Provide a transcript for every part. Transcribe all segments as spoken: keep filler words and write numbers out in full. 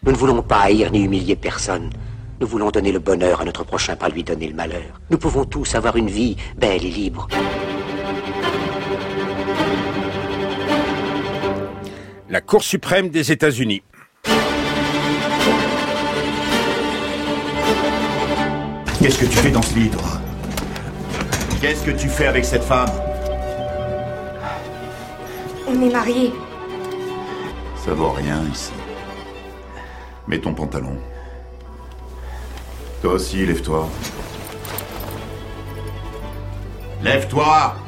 Nous ne voulons pas haïr ni humilier personne. Nous voulons donner le bonheur à notre prochain, pas lui donner le malheur. Nous pouvons tous avoir une vie belle et libre. La Cour suprême des États-Unis. Qu'est-ce que tu fais dans ce lit, toi? Qu'est-ce que tu fais avec cette femme? On est mariés. Ça vaut rien ici. Mets ton pantalon. Toi aussi, lève-toi. Lève-toi!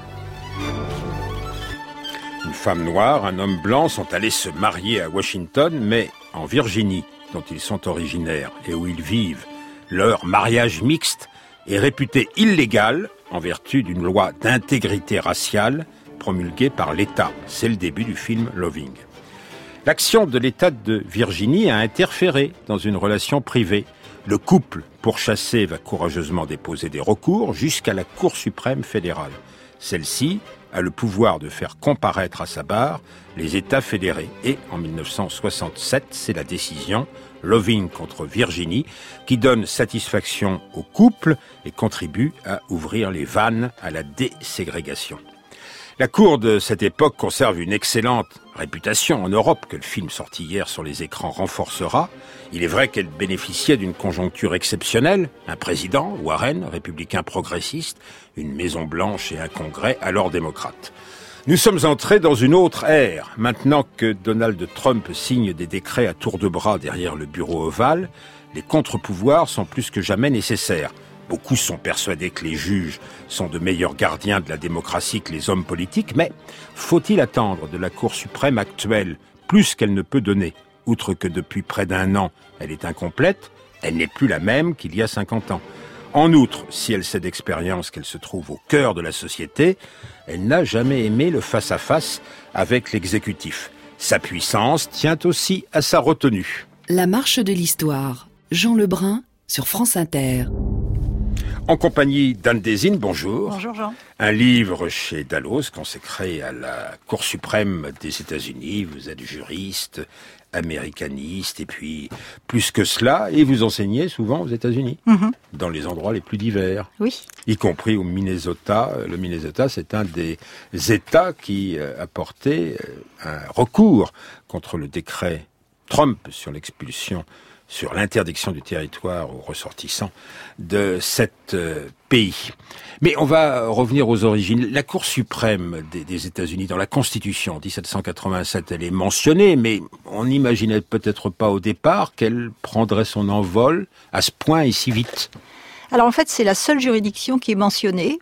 Une femme noire, un homme blanc sont allés se marier à Washington, mais en Virginie, dont ils sont originaires et où ils vivent. Leur mariage mixte est réputé illégal en vertu d'une loi d'intégrité raciale promulguée par l'État. C'est le début du film Loving. L'action de l'État de Virginie a interféré dans une relation privée. Le couple pourchassé va courageusement déposer des recours jusqu'à la Cour suprême fédérale. Celle-ci a le pouvoir de faire comparaître à sa barre les États fédérés. Et en mille neuf cent soixante-sept, c'est la décision Loving contre Virginie qui donne satisfaction au couple et contribue à ouvrir les vannes à la déségrégation. La Cour de cette époque conserve une excellente réputation en Europe que le film sorti hier sur les écrans renforcera. Il est vrai qu'elle bénéficiait d'une conjoncture exceptionnelle, un président, Warren, républicain progressiste, une Maison Blanche et un Congrès alors démocrate. Nous sommes entrés dans une autre ère. Maintenant que Donald Trump signe des décrets à tour de bras derrière le bureau ovale, les contre-pouvoirs sont plus que jamais nécessaires. Beaucoup sont persuadés que les juges sont de meilleurs gardiens de la démocratie que les hommes politiques, mais faut-il attendre de la Cour suprême actuelle plus qu'elle ne peut donner? Outre que depuis près d'un an, elle est incomplète, elle n'est plus la même qu'il y a cinquante ans. En outre, si elle sait d'expérience qu'elle se trouve au cœur de la société, elle n'a jamais aimé le face-à-face avec l'exécutif. Sa puissance tient aussi à sa retenue. La marche de l'histoire. Jean Lebrun sur France Inter. En compagnie d'Anne Désine, bonjour. Bonjour Jean. Un livre chez Dalloz consacré à la Cour suprême des États-Unis. Vous êtes juriste, américaniste, et puis plus que cela, et vous enseignez souvent aux États-Unis, mm-hmm. dans les endroits les plus divers. Oui. Y compris au Minnesota. Le Minnesota, c'est un des États qui a porté un recours contre le décret Trump sur l'expulsion, sur l'interdiction du territoire aux ressortissants de cet euh, pays. Mais on va revenir aux origines. La Cour suprême des, des États-Unis, dans la Constitution dix-sept cent quatre-vingt-sept, elle est mentionnée, mais on n'imaginait peut-être pas au départ qu'elle prendrait son envol à ce point et si vite. Alors en fait, c'est la seule juridiction qui est mentionnée.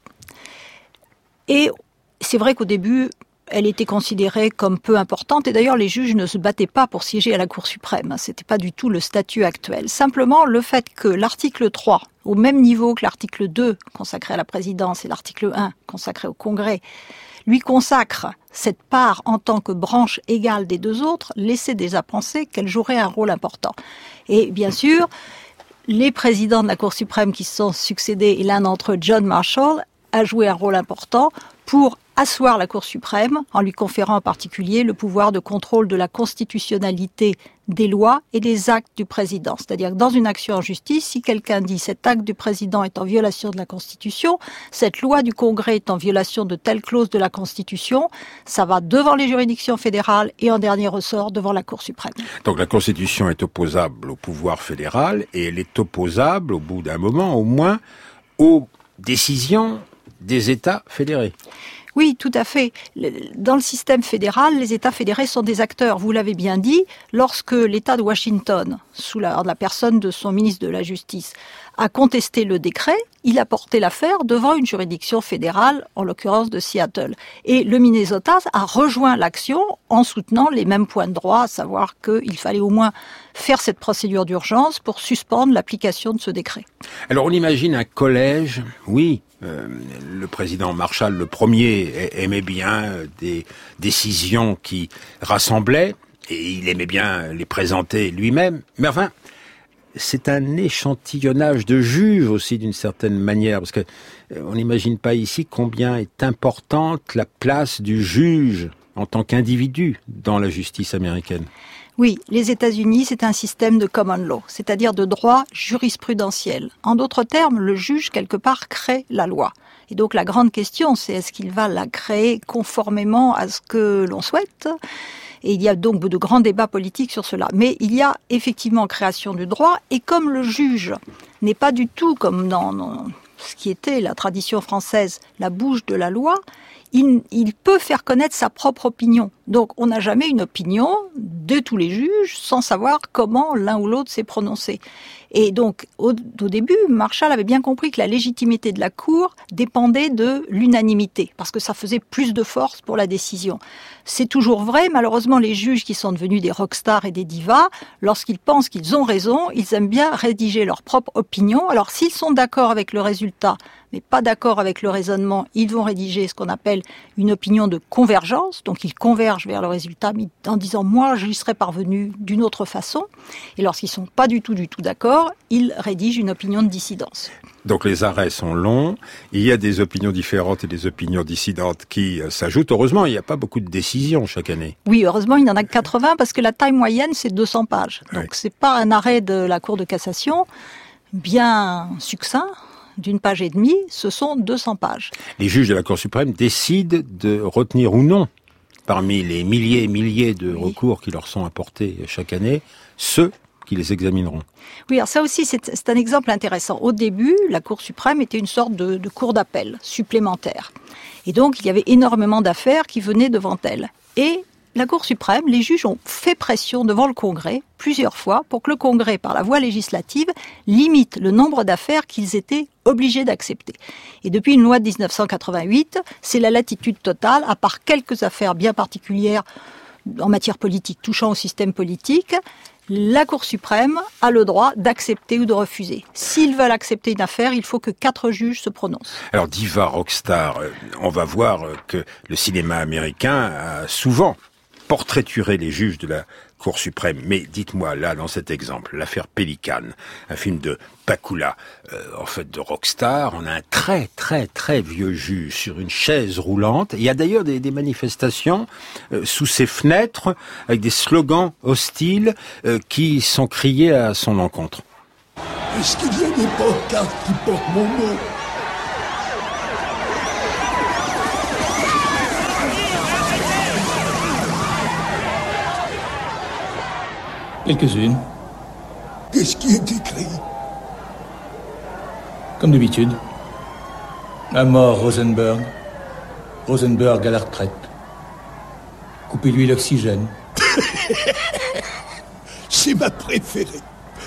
Et c'est vrai qu'au début, elle était considérée comme peu importante. Et d'ailleurs, les juges ne se battaient pas pour siéger à la Cour suprême. C'était pas du tout le statut actuel. Simplement, le fait que l'article trois, au même niveau que l'article deux consacré à la présidence et l'article un consacré au Congrès, lui consacre cette part en tant que branche égale des deux autres, laissait déjà penser qu'elle jouerait un rôle important. Et bien sûr, les présidents de la Cour suprême qui se sont succédés, et l'un d'entre eux, John Marshall, a joué un rôle important pour asseoir la Cour suprême en lui conférant en particulier le pouvoir de contrôle de la constitutionnalité des lois et des actes du président. C'est-à-dire que dans une action en justice, si quelqu'un dit cet acte du président est en violation de la Constitution, cette loi du Congrès est en violation de telle clause de la Constitution, ça va devant les juridictions fédérales et en dernier ressort devant la Cour suprême. Donc la Constitution est opposable au pouvoir fédéral et elle est opposable au bout d'un moment au moins aux décisions des États fédérés. Oui, tout à fait. Dans le système fédéral, les États fédérés sont des acteurs. Vous l'avez bien dit, lorsque l'État de Washington, sous la, la personne de son ministre de la Justice, a contesté le décret, il a porté l'affaire devant une juridiction fédérale, en l'occurrence de Seattle. Et le Minnesota a rejoint l'action en soutenant les mêmes points de droit, à savoir qu'il fallait au moins faire cette procédure d'urgence pour suspendre l'application de ce décret. Alors on imagine un collège, oui, euh, le président Marshall, le premier, aimait bien des décisions qui rassemblaient, et il aimait bien les présenter lui-même, mais enfin, c'est un échantillonnage de juges aussi d'une certaine manière, parce que euh, on n'imagine pas ici combien est importante la place du juge en tant qu'individu dans la justice américaine. Oui, les États-Unis, c'est un système de common law, c'est-à-dire de droit jurisprudentiel. En d'autres termes, le juge, quelque part, crée la loi. Et donc la grande question, c'est est-ce qu'il va la créer conformément à ce que l'on souhaite ? Et il y a donc de grands débats politiques sur cela. Mais il y a effectivement création du droit, et comme le juge n'est pas du tout comme dans, dans ce qui était la tradition française, la bouche de la loi, il, il peut faire connaître sa propre opinion. Donc on n'a jamais une opinion de tous les juges sans savoir comment l'un ou l'autre s'est prononcé. Et donc au, au début, Marshall avait bien compris que la légitimité de la Cour dépendait de l'unanimité, parce que ça faisait plus de force pour la décision. C'est toujours vrai, malheureusement les juges qui sont devenus des rockstars et des divas, lorsqu'ils pensent qu'ils ont raison, ils aiment bien rédiger leur propre opinion. Alors s'ils sont d'accord avec le résultat, mais pas d'accord avec le raisonnement, ils vont rédiger ce qu'on appelle une opinion de convergence, donc ils convergent vers le résultat en disant « moi, j'y serais parvenu d'une autre façon ». Et lorsqu'ils sont pas du tout, du tout d'accord, ils rédigent une opinion de dissidence. Donc les arrêts sont longs, il y a des opinions différentes et des opinions dissidentes qui euh, s'ajoutent. Heureusement, il n'y a pas beaucoup de décisions chaque année. Oui, heureusement, il n'y en a que quatre-vingts parce que la taille moyenne, c'est deux cents pages. Donc ouais. C'est pas un arrêt de la Cour de cassation bien succinct, d'une page et demie, ce sont deux cents pages. Les juges de la Cour suprême décident de retenir ou non, parmi les milliers et milliers de oui. recours qui leur sont apportés chaque année, ceux qui les examineront. Oui, alors ça aussi, c'est, c'est un exemple intéressant. Au début, la Cour suprême était une sorte de, de cour d'appel supplémentaire. Et donc, il y avait énormément d'affaires qui venaient devant elle. Et la Cour suprême, les juges ont fait pression devant le Congrès plusieurs fois pour que le Congrès, par la voie législative, limite le nombre d'affaires qu'ils étaient obligés d'accepter. Et depuis une loi de dix-neuf cent quatre-vingt-huit, c'est la latitude totale, à part quelques affaires bien particulières en matière politique, touchant au système politique, la Cour suprême a le droit d'accepter ou de refuser. S'ils veulent accepter une affaire, il faut que quatre juges se prononcent. Alors, diva, rockstar, on va voir que le cinéma américain a souvent portraituré les juges de la Cour suprême. Mais dites-moi, là, dans cet exemple, l'affaire Pélican, un film de Pakula, euh, en fait de rockstar, on a un très très très vieux juge sur une chaise roulante. Il y a d'ailleurs des, des manifestations euh, sous ses fenêtres avec des slogans hostiles euh, qui sont criés à son encontre. Est-ce qu'il y a des pancartes qui portent mon nom ? Quelques-unes. Qu'est-ce qui est écrit ? Comme d'habitude. À mort Rosenberg. Rosenberg à la retraite. Coupez-lui l'oxygène. C'est ma préférée.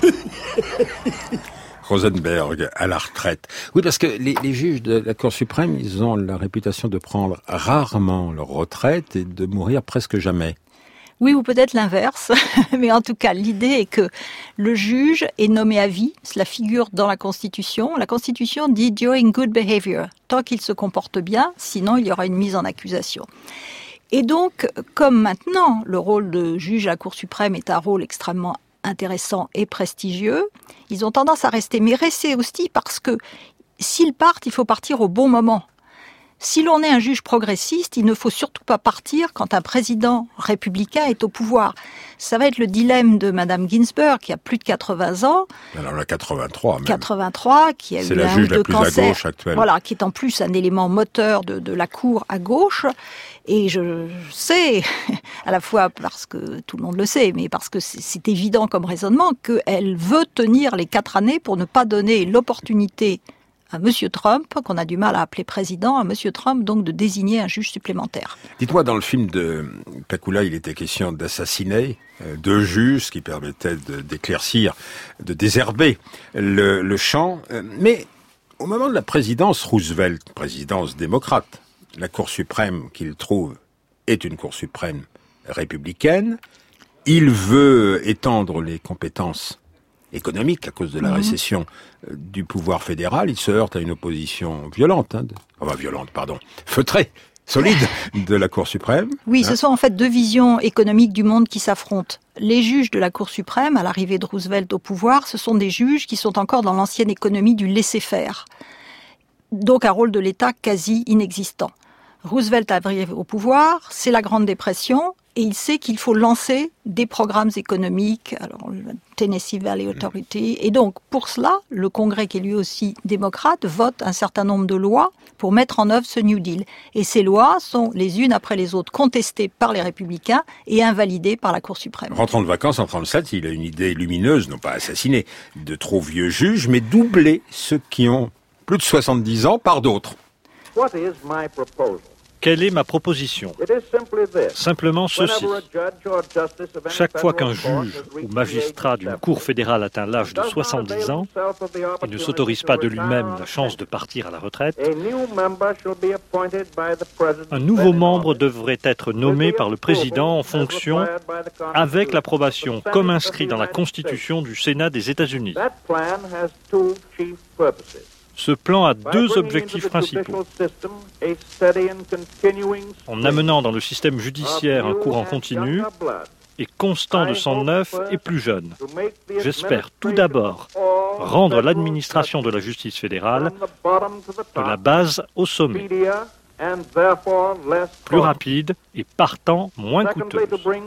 Rosenberg à la retraite. Oui, parce que les, les juges de la Cour suprême, ils ont la réputation de prendre rarement leur retraite et de mourir presque jamais. Oui, ou peut-être l'inverse, mais en tout cas, l'idée est que le juge est nommé à vie, cela figure dans la Constitution. La Constitution dit « during good behavior », tant qu'il se comporte bien, sinon il y aura une mise en accusation. Et donc, comme maintenant, le rôle de juge à la Cour suprême est un rôle extrêmement intéressant et prestigieux, ils ont tendance à rester, mais rester aussi parce que s'ils partent, il faut partir au bon moment. Si l'on est un juge progressiste, il ne faut surtout pas partir quand un président républicain est au pouvoir. Ça va être le dilemme de Madame Ginsburg, qui a plus de quatre-vingts ans. Alors, elle a quatre-vingt-trois même. quatre-vingt-trois, qui a C'est eu la un juge ou deux la plus cancers. à gauche actuelle. Voilà, qui est en plus un élément moteur de, de la Cour à gauche. Et je sais, à la fois parce que tout le monde le sait, mais parce que c'est, c'est évident comme raisonnement, qu'elle veut tenir les quatre années pour ne pas donner l'opportunité à M. Trump, qu'on a du mal à appeler président, à M. Trump, donc, de désigner un juge supplémentaire. Dites-moi, dans le film de Pakula, il était question d'assassiner euh, deux juges, ce qui permettait de, d'éclaircir, de désherber le, le champ. Euh, mais au moment de la présidence Roosevelt, présidence démocrate, la Cour suprême qu'il trouve est une Cour suprême républicaine. Il veut étendre les compétences économique à cause de la mmh. récession euh, du pouvoir fédéral. Il se heurte à une opposition violente, hein, de, enfin violente, pardon, feutrée, solide de la Cour suprême. Oui, hein. Ce sont en fait deux visions économiques du monde qui s'affrontent. Les juges de la Cour suprême, à l'arrivée de Roosevelt au pouvoir, ce sont des juges qui sont encore dans l'ancienne économie du laisser-faire. Donc un rôle de l'État quasi inexistant. Roosevelt arrive au pouvoir, c'est la Grande Dépression, Et il sait qu'il faut lancer des programmes économiques, alors le Tennessee Valley Authority. Et donc, pour cela, le Congrès, qui est lui aussi démocrate, vote un certain nombre de lois pour mettre en œuvre ce New Deal. Et ces lois sont les unes après les autres contestées par les républicains et invalidées par la Cour suprême. Rentrant de vacances en trente-sept, il a une idée lumineuse, non pas assassiner de trop vieux juges, mais doubler ceux qui ont plus de soixante-dix ans par d'autres. What is my proposal? Quelle est ma proposition ? Simplement ceci. Chaque fois qu'un juge ou magistrat d'une cour fédérale atteint l'âge de soixante-dix ans et ne s'autorise pas de lui-même la chance de partir à la retraite, un nouveau membre devrait être nommé par le président en fonction avec l'approbation, comme inscrit dans la Constitution du Sénat des États-Unis. Ce plan a deux objectifs principaux. En amenant dans le système judiciaire un courant continu et constant de sang neuf et plus jeune. J'espère tout d'abord rendre l'administration de la justice fédérale de la base au sommet, plus rapide et partant moins coûteuse.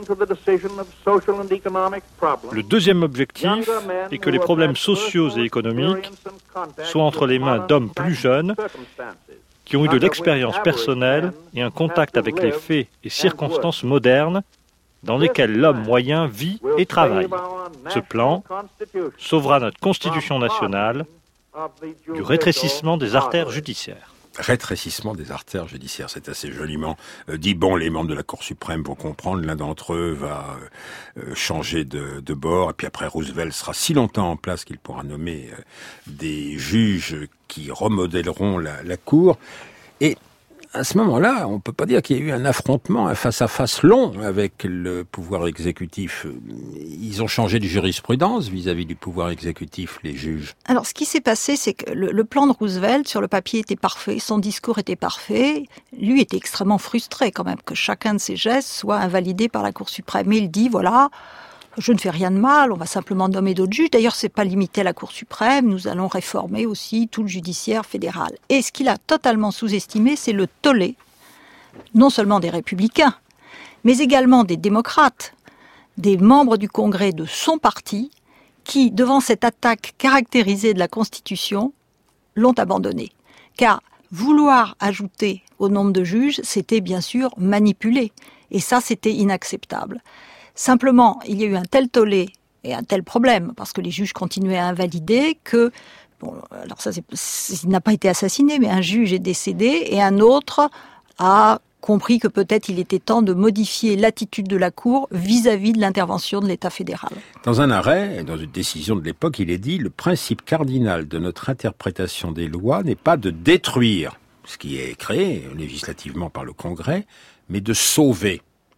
Le deuxième objectif est que les problèmes sociaux et économiques soient entre les mains d'hommes plus jeunes qui ont eu de l'expérience personnelle et un contact avec les faits et circonstances modernes dans lesquels l'homme moyen vit et travaille. Ce plan sauvera notre Constitution nationale du rétrécissement des artères judiciaires. Rétrécissement des artères judiciaires, c'est assez joliment euh, dit. Bon, les membres de la Cour suprême vont comprendre, l'un d'entre eux va euh, changer de, de bord, et puis après Roosevelt sera si longtemps en place qu'il pourra nommer euh, des juges qui remodèleront la, la Cour. Et à ce moment-là, on peut pas dire qu'il y a eu un affrontement, un face-à-face long avec le pouvoir exécutif. Ils ont changé de jurisprudence vis-à-vis du pouvoir exécutif, les juges. Alors, ce qui s'est passé, c'est que le, le plan de Roosevelt, sur le papier, était parfait, son discours était parfait. Lui était extrêmement frustré, quand même, que chacun de ses gestes soit invalidé par la Cour suprême. Et il dit, voilà, je ne fais rien de mal, on va simplement nommer d'autres juges. D'ailleurs, c'est pas limité à la Cour suprême, nous allons réformer aussi tout le judiciaire fédéral. Et ce qu'il a totalement sous-estimé, c'est le tollé, non seulement des républicains, mais également des démocrates, des membres du Congrès de son parti, qui, devant cette attaque caractérisée de la Constitution, l'ont abandonné. Car vouloir ajouter au nombre de juges, c'était bien sûr manipuler. Et ça, c'était inacceptable. Simplement, il y a eu un tel tollé et un tel problème, parce que les juges continuaient à invalider, que, bon, alors ça, c'est, c'est, il n'a pas été assassiné, mais un juge est décédé, et un autre a compris que peut-être il était temps de modifier l'attitude de la Cour vis-à-vis de l'intervention de l'État fédéral. Dans un arrêt, dans une décision de l'époque, il est dit « Le principe cardinal de notre interprétation des lois n'est pas de détruire ce qui est créé législativement par le Congrès, mais de sauver ».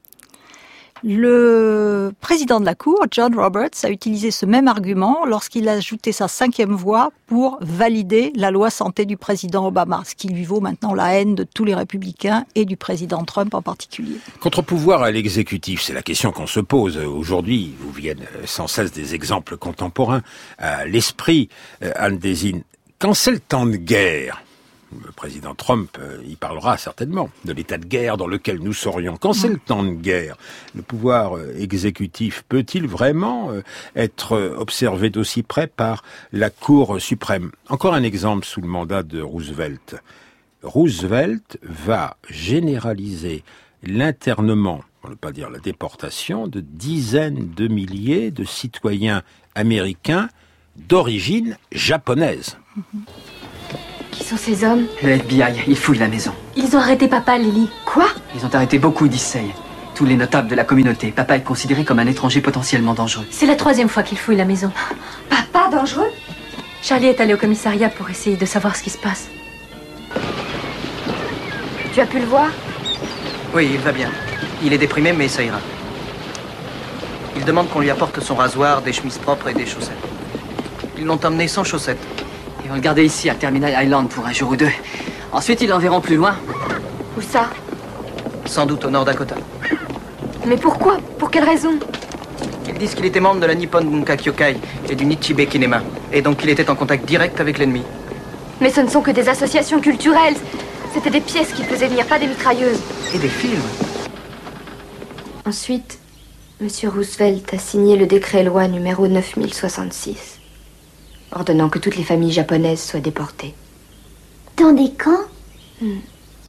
Le président de la Cour, John Roberts, a utilisé ce même argument lorsqu'il a ajouté sa cinquième voix pour valider la loi santé du président Obama, ce qui lui vaut maintenant la haine de tous les républicains et du président Trump en particulier. Contre-pouvoir à l'exécutif, c'est la question qu'on se pose. Aujourd'hui, vous viennent sans cesse des exemples contemporains à l'esprit. Anne Désine, quand c'est le temps de guerre, le président Trump euh, y parlera certainement de l'état de guerre dans lequel nous serions. Quand c'est le temps de guerre, le pouvoir euh, exécutif peut-il vraiment euh, être euh, observé d'aussi près par la Cour suprême ? Encore un exemple sous le mandat de Roosevelt. Roosevelt va généraliser l'internement, on ne peut pas dire la déportation, de dizaines de milliers de citoyens américains d'origine japonaise. Mm-hmm. Qui sont ces hommes ? Le F B I, ils fouillent la maison. Ils ont arrêté papa, Lily. Quoi ? Ils ont arrêté beaucoup d'Issei. Tous les notables de la communauté. Papa est considéré comme un étranger potentiellement dangereux. C'est la troisième fois qu'ils fouillent la maison. Papa, dangereux ? Charlie est allé au commissariat pour essayer de savoir ce qui se passe. Tu as pu le voir ? Oui, il va bien. Il est déprimé, mais ça ira. Il demande qu'on lui apporte son rasoir, des chemises propres et des chaussettes. Ils l'ont emmené sans chaussettes. Ils vont le garder ici, à Terminal Island, pour un jour ou deux. Ensuite, ils l'enverront plus loin. Où ça ? Sans doute au Nord Dakota. Mais pourquoi ? Pour quelle raison ? Ils disent qu'il était membre de la Nippon Bunka Kyokai et du Nichibe Kinema. Et donc qu'il était en contact direct avec l'ennemi. Mais ce ne sont que des associations culturelles. C'était des pièces qu'ils faisaient venir, pas des mitrailleuses. Et des films. Ensuite, M. Roosevelt a signé le décret-loi numéro neuf mille soixante-six, ordonnant que toutes les familles japonaises soient déportées. Dans des camps ? hmm.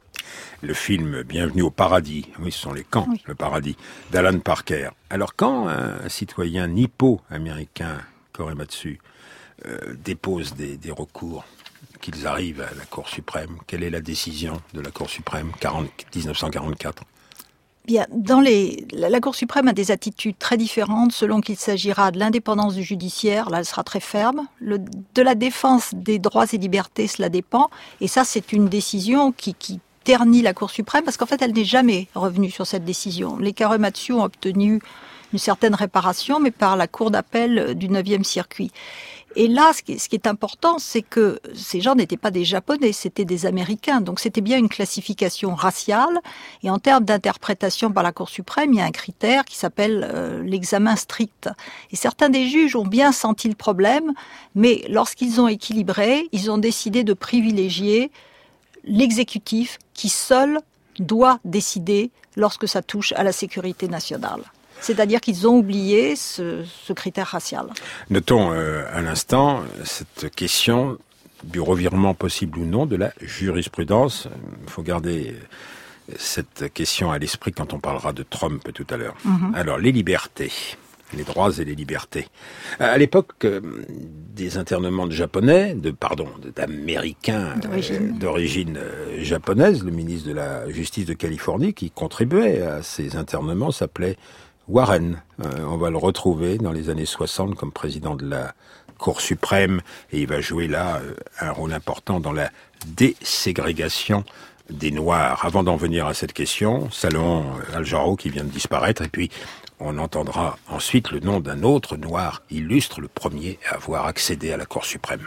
Le film Bienvenue au paradis, oui, ce sont les camps, oui. Le paradis, d'Alan Parker. Alors quand un citoyen nippo-américain, Korematsu, euh, dépose des, des recours, qu'ils arrivent à la Cour suprême, quelle est la décision de la Cour suprême dix-neuf cent quarante-quatre ? Bien, dans les, la, la Cour suprême a des attitudes très différentes selon qu'il s'agira de l'indépendance du judiciaire, là elle sera très ferme, le, de la défense des droits et libertés, cela dépend, et ça c'est une décision qui, qui ternit la Cour suprême parce qu'en fait elle n'est jamais revenue sur cette décision. Les Korematsu ont obtenu une certaine réparation, mais par la Cour d'appel du neuvième circuit. Et là, ce qui est, ce qui est important, c'est que ces gens n'étaient pas des Japonais, c'était des Américains. Donc c'était bien une classification raciale. Et en termes d'interprétation par la Cour suprême, il y a un critère qui s'appelle euh, l'examen strict. Et certains des juges ont bien senti le problème, mais lorsqu'ils ont équilibré, ils ont décidé de privilégier l'exécutif qui seul doit décider lorsque ça touche à la sécurité nationale. C'est-à-dire qu'ils ont oublié ce, ce critère racial. Notons euh, à l'instant cette question du revirement possible ou non de la jurisprudence. Il faut garder cette question à l'esprit quand on parlera de Trump tout à l'heure. Mm-hmm. Alors, les libertés, les droits et les libertés. À l'époque euh, des internements de Japonais, de pardon, d'Américains d'origine, euh, d'origine euh, japonaise, le ministre de la Justice de Californie qui contribuait à ces internements s'appelait Warren. Euh, on va le retrouver dans les années soixante comme président de la Cour suprême et il va jouer là euh, un rôle important dans la déségrégation des Noirs. Avant d'en venir à cette question, Salomon Al-Jarreau qui vient de disparaître et puis on entendra ensuite le nom d'un autre Noir illustre, le premier à avoir accédé à la Cour suprême.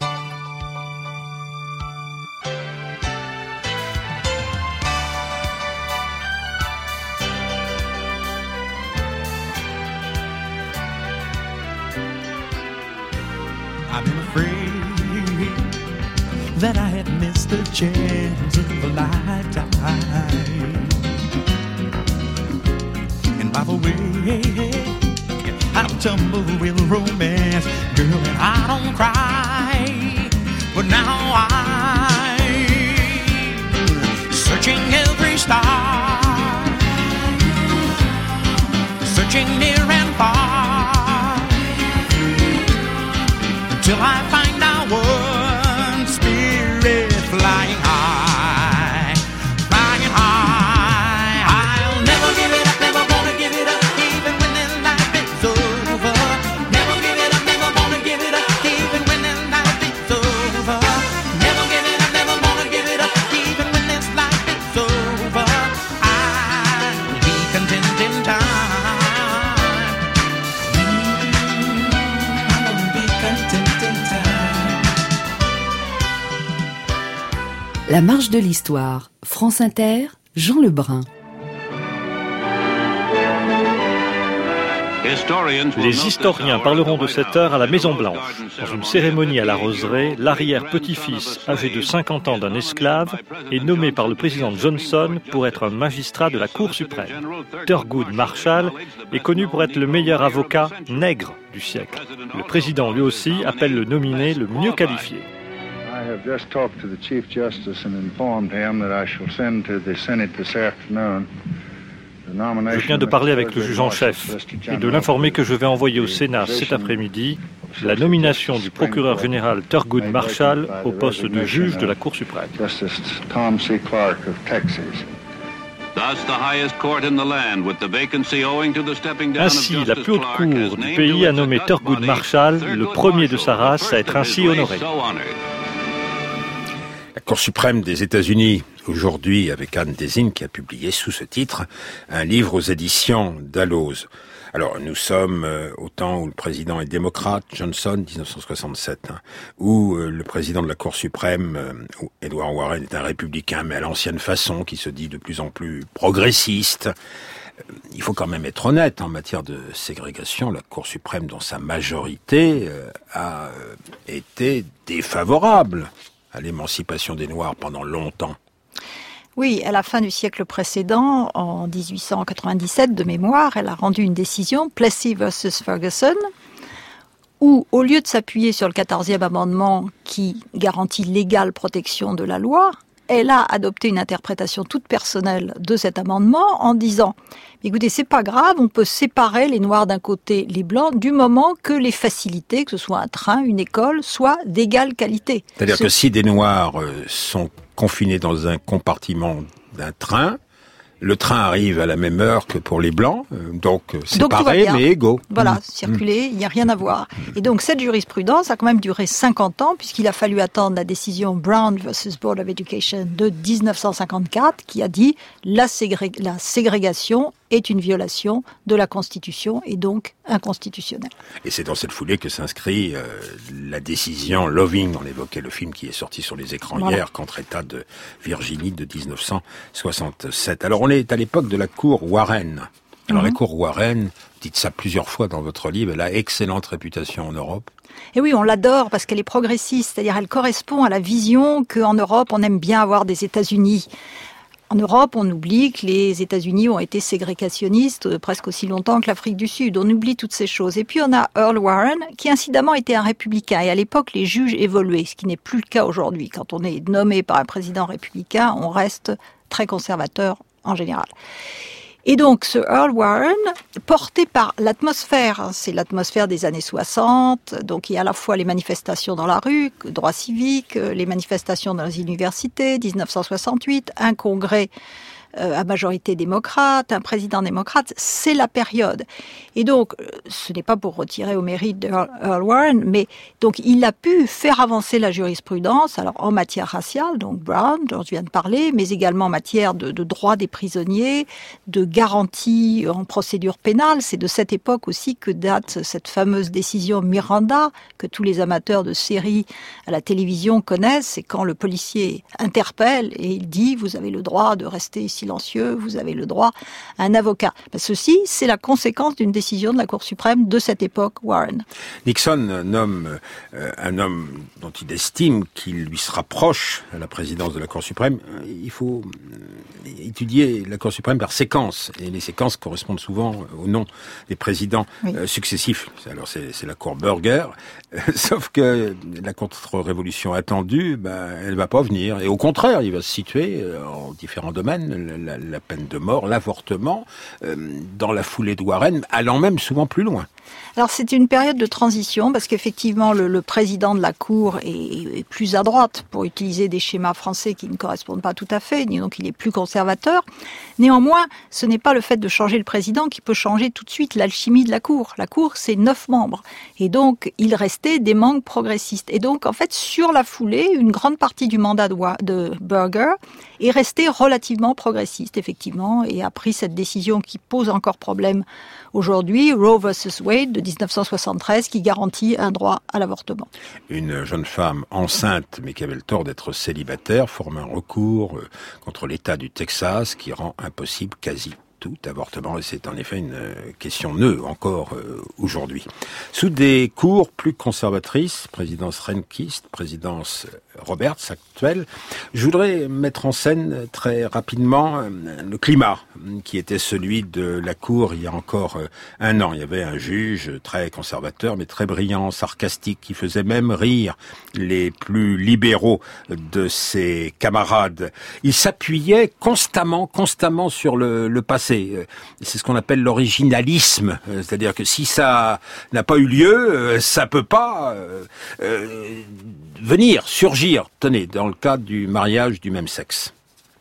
I've been afraid that I had missed a chance of a lifetime. And by the way, I've tumbled with romance, girl, and I don't cry. But now I'm searching every star, searching near and far, till I find our one spirit flying high, flying high. I'll never give it up, never wanna give it up, even when this life is over. Never give it up, never wanna give it up, even when this life is over. Never give it up, never wanna give it up, even when this life is over. I'll be content in time. La marche de l'histoire, France Inter, Jean Lebrun. Les historiens parleront de cette heure à la Maison-Blanche. Dans une cérémonie à la roseraie, l'arrière-petit-fils, âgé de cinquante ans d'un esclave, est nommé par le président Johnson pour être un magistrat de la Cour suprême. Thurgood Marshall est connu pour être le meilleur avocat nègre du siècle. Le président, lui aussi, appelle le nominé le mieux qualifié. I have just talked to the Chief Justice and informed him that I shall send to the Senate this afternoon. Je viens de parler avec le juge en chef et de l'informer que je vais envoyer au Sénat cet après-midi la nomination du procureur général Thurgood Marshall au poste de juge de la Cour suprême. Ainsi, la plus haute cour du pays a nommé Thurgood Marshall le premier de sa race à être ainsi honoré. La Cour suprême des États-Unis, aujourd'hui avec Anne Desin qui a publié sous ce titre un livre aux éditions Dalloz. Alors nous sommes euh, au temps où le président est démocrate, Johnson, dix-neuf cent soixante-sept, hein, où euh, le président de la Cour suprême, euh, Edward Warren, est un républicain mais à l'ancienne façon, qui se dit de plus en plus progressiste. Euh, il faut quand même être honnête en matière de ségrégation. La Cour suprême, dans sa majorité, euh, a euh, été défavorable à l'émancipation des Noirs pendant longtemps. Oui, à la fin du siècle précédent, en dix-huit cent quatre-vingt-dix-sept, de mémoire, elle a rendu une décision, Plessy versus Ferguson, où, au lieu de s'appuyer sur le quatorzième amendement qui garantit l'égale protection de la loi, elle a adopté une interprétation toute personnelle de cet amendement en disant « Écoutez, c'est pas grave, on peut séparer les noirs d'un côté, les blancs, du moment que les facilités, que ce soit un train, une école, soient d'égale qualité. » C'est-à-dire ce... que si des noirs sont confinés dans un compartiment d'un train, le train arrive à la même heure que pour les blancs, donc séparés mais égaux. Voilà, mmh. circuler, il n'y a rien à voir. Et donc cette jurisprudence a quand même duré cinquante ans, puisqu'il a fallu attendre la décision Brown versus Board of Education de dix-neuf cent cinquante-quatre, qui a dit la, ségré- la ségrégation est une violation de la Constitution et donc inconstitutionnelle. Et c'est dans cette foulée que s'inscrit euh, la décision Loving, on évoquait le film qui est sorti sur les écrans voilà. hier, contre État de Virginie de dix-neuf cent soixante-sept. Alors on est à l'époque de la cour Warren. Alors mm-hmm. la cour Warren, vous dites ça plusieurs fois dans votre livre, elle a excellente réputation en Europe. Et oui, on l'adore parce qu'elle est progressiste, c'est-à-dire elle correspond à la vision qu'en Europe on aime bien avoir des États-Unis. En Europe, on oublie que les États-Unis ont été ségrégationnistes presque aussi longtemps que l'Afrique du Sud. On oublie toutes ces choses. Et puis on a Earl Warren, qui incidemment était un républicain. Et à l'époque, les juges évoluaient, ce qui n'est plus le cas aujourd'hui. Quand on est nommé par un président républicain, on reste très conservateur en général. Et donc, ce Earl Warren, porté par l'atmosphère, c'est l'atmosphère des années soixante, donc il y a à la fois les manifestations dans la rue, droit civique, les manifestations dans les universités, dix-neuf cent soixante-huit, un congrès euh, à majorité démocrate, un président démocrate, c'est la période. Et donc, ce n'est pas pour retirer au mérite de Earl Warren, mais donc il a pu faire avancer la jurisprudence, alors en matière raciale, donc Brown, dont je viens de parler, mais également en matière de, de droit des prisonniers, de garantie en procédure pénale. C'est de cette époque aussi que date cette fameuse décision Miranda, que tous les amateurs de séries à la télévision connaissent. C'est quand le policier interpelle et il dit « vous avez le droit de rester silencieux, vous avez le droit à un avocat ». Ben, ceci, c'est la conséquence d'une décision de la Cour suprême de cette époque, Warren. Nixon nomme euh, un homme dont il estime qu'il lui sera proche à la présidence de la Cour suprême. Il faut étudier la Cour suprême par séquence, et les séquences correspondent souvent au nom des présidents oui. euh, successifs. Alors c'est, c'est la Cour Burger, euh, sauf que la contre-révolution attendue, ben, elle va pas venir. Et au contraire, il va se situer euh, en différents domaines, la, la peine de mort, l'avortement, euh, dans la foulée de Warren, allant même souvent plus loin. Alors c'est une période de transition parce qu'effectivement le, le président de la Cour est, est plus à droite, pour utiliser des schémas français qui ne correspondent pas tout à fait, donc il est plus conservateur. Néanmoins, ce n'est pas le fait de changer le président qui peut changer tout de suite l'alchimie de la Cour. La Cour, c'est neuf membres. Et donc, il restait des membres progressistes. Et donc, en fait, sur la foulée, une grande partie du mandat de, de Burger est restée relativement progressiste, effectivement, et a pris cette décision qui pose encore problème aujourd'hui, Roe versus Wade de dix-neuf cent soixante-treize, qui garantit un droit à l'avortement. Une jeune femme enceinte, mais qui avait le tort d'être célibataire, forme un recours contre l'État du Texas qui rend impossible quasi tout avortement, et c'est en effet une question nœud encore euh, aujourd'hui. Sous des cours plus conservatrices, présidence Rehnquist, présidence Roberts actuelle, je voudrais mettre en scène très rapidement euh, le climat qui était celui de la Cour il y a encore euh, un an. Il y avait un juge très conservateur mais très brillant, sarcastique, qui faisait même rire les plus libéraux de ses camarades. Il s'appuyait constamment, constamment sur le, le passé. C'est ce qu'on appelle l'originalisme, c'est-à-dire que si ça n'a pas eu lieu, ça peut pas euh, euh, venir, surgir. Tenez, dans le cas du mariage du même sexe.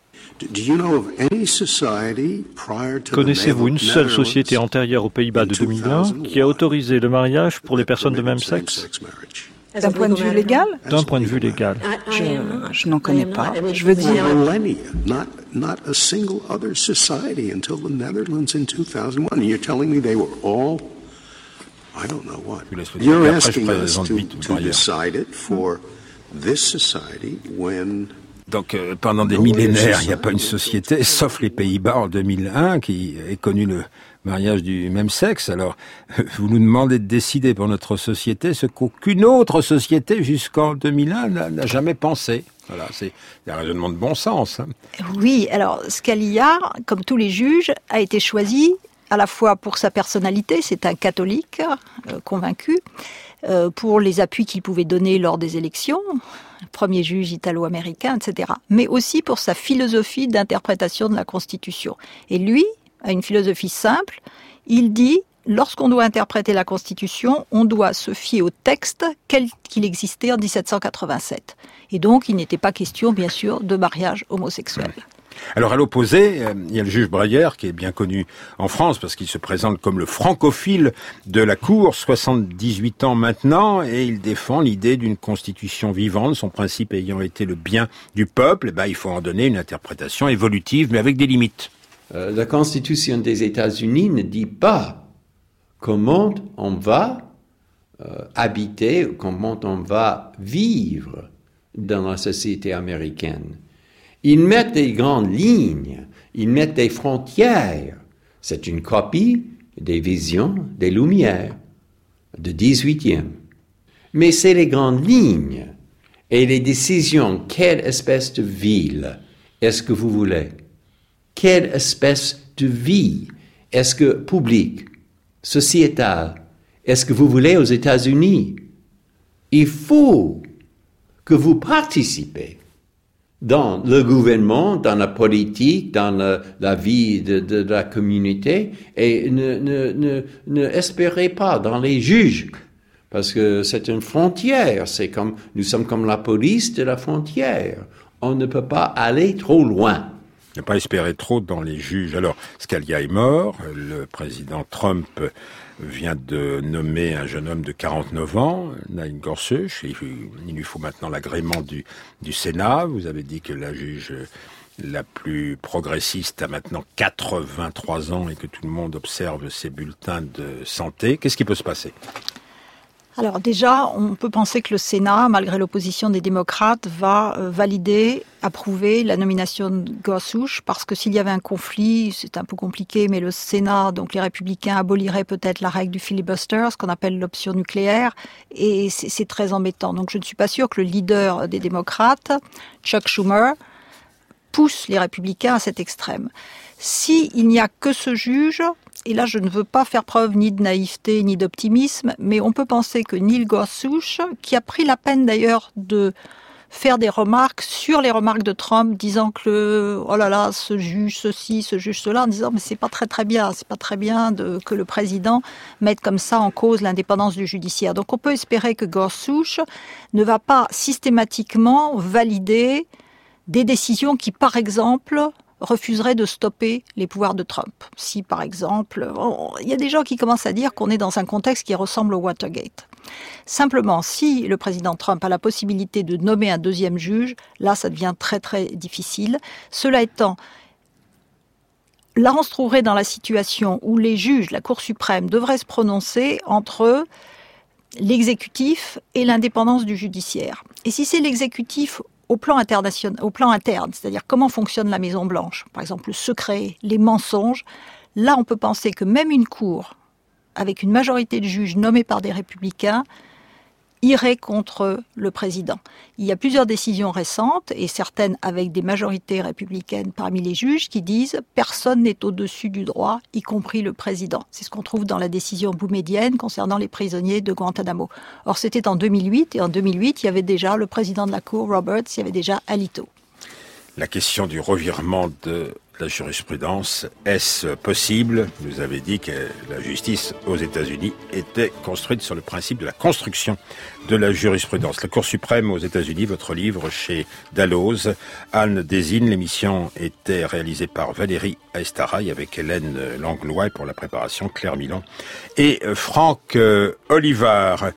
Connaissez-vous une seule société antérieure aux Pays-Bas de deux mille un qui a autorisé le mariage pour les personnes de même sexe ? D'un point de vue légal ? D'un point de vue légal. Je, je n'en connais pas. Je veux dire... Not, not a single other society until the Netherlands in two thousand one. And you're telling me they were all... I don't know what. You're asking us to, to decide it for this society when... Donc, euh, pendant des millénaires, il n'y a pas une société, sauf les Pays-Bas en deux mille un, qui ait connu le mariage du même sexe. Alors, vous nous demandez de décider pour notre société ce qu'aucune autre société, jusqu'en deux mille un, n'a, n'a jamais pensé. Voilà, c'est un raisonnement de bon sens. Hein. Oui, alors Scalia, comme tous les juges, a été choisi à la fois pour sa personnalité, c'est un catholique euh, convaincu, euh, pour les appuis qu'il pouvait donner lors des élections, premier juge italo-américain, et cetera, mais aussi pour sa philosophie d'interprétation de la Constitution. Et lui a une philosophie simple, il dit, lorsqu'on doit interpréter la Constitution, on doit se fier au texte quel qu'il existait en dix-sept cent quatre-vingt-sept. Et donc, il n'était pas question, bien sûr, de mariage homosexuel. Alors à l'opposé, il y a le juge Breyer qui est bien connu en France parce qu'il se présente comme le francophile de la Cour, soixante-dix-huit ans maintenant, et il défend l'idée d'une constitution vivante, son principe ayant été le bien du peuple. Et ben, il faut en donner une interprétation évolutive, mais avec des limites. Euh, la Constitution des États-Unis ne dit pas comment on va euh, habiter, comment on va vivre dans la société américaine. Ils mettent des grandes lignes, ils mettent des frontières. C'est une copie des visions des Lumières du dix-huitième. Mais c'est les grandes lignes et les décisions. Quelle espèce de ville est-ce que vous voulez? Quelle espèce de vie est-ce que publique, sociétale, est-ce que vous voulez aux États-Unis? Il faut que vous participez dans le gouvernement, dans la politique, dans le, la vie de, de, de la communauté, et ne, ne, ne, ne espérez pas dans les juges, parce que c'est une frontière, c'est comme, nous sommes comme la police de la frontière. On ne peut pas aller trop loin. Ne pas espérer trop dans les juges. Alors, Scalia est mort, le président Trump vient de nommer un jeune homme de quarante-neuf ans, Neil Gorsuch. Il, il lui faut maintenant l'agrément du, du Sénat. Vous avez dit que la juge la plus progressiste a maintenant quatre-vingt-trois ans et que tout le monde observe ses bulletins de santé. Qu'est-ce qui peut se passer ? Alors déjà, on peut penser que le Sénat, malgré l'opposition des démocrates, va euh, valider, approuver la nomination de Gorsuch, parce que s'il y avait un conflit, c'est un peu compliqué, mais le Sénat, donc les républicains, aboliraient peut-être la règle du filibuster, ce qu'on appelle l'option nucléaire, et c'est, c'est très embêtant. Donc je ne suis pas sûre que le leader des démocrates, Chuck Schumer, pousse les républicains à cet extrême. S'il n'y a que ce juge, et là je ne veux pas faire preuve ni de naïveté ni d'optimisme, mais on peut penser que Neil Gorsuch, qui a pris la peine d'ailleurs de faire des remarques sur les remarques de Trump, disant que oh là là, ce juge ceci, ce juge cela, en disant mais c'est pas très très bien, c'est pas très bien de, que le président mette comme ça en cause l'indépendance du judiciaire. Donc on peut espérer que Gorsuch ne va pas systématiquement valider des décisions qui, par exemple, refuseraient de stopper les pouvoirs de Trump. Si, par exemple, on, il y a des gens qui commencent à dire qu'on est dans un contexte qui ressemble au Watergate. Simplement, si le président Trump a la possibilité de nommer un deuxième juge, là, ça devient très, très difficile. Cela étant, là, on se trouverait dans la situation où les juges, la Cour suprême, devraient se prononcer entre l'exécutif et l'indépendance du judiciaire. Et si c'est l'exécutif au plan international, au plan interne, c'est-à-dire comment fonctionne la Maison-Blanche, par exemple le secret, les mensonges, là on peut penser que même une cour, avec une majorité de juges nommés par des républicains, irait contre le président. Il y a plusieurs décisions récentes, et certaines avec des majorités républicaines parmi les juges, qui disent « personne n'est au-dessus du droit, y compris le président ». C'est ce qu'on trouve dans la décision boumedienne concernant les prisonniers de Guantanamo. Or, c'était en deux mille huit, et en deux mille huit, il y avait déjà le président de la Cour, Roberts, il y avait déjà Alito. La question du revirement de la jurisprudence, est-ce possible? Vous avez dit que la justice aux États-Unis était construite sur le principe de la construction de la jurisprudence. La Cour suprême aux États-Unis, votre livre chez Dalloz, Anne Désine. L'émission était réalisée par Valérie Aestaraï avec Hélène Langlois et pour la préparation Claire Milon et Franck Olivard.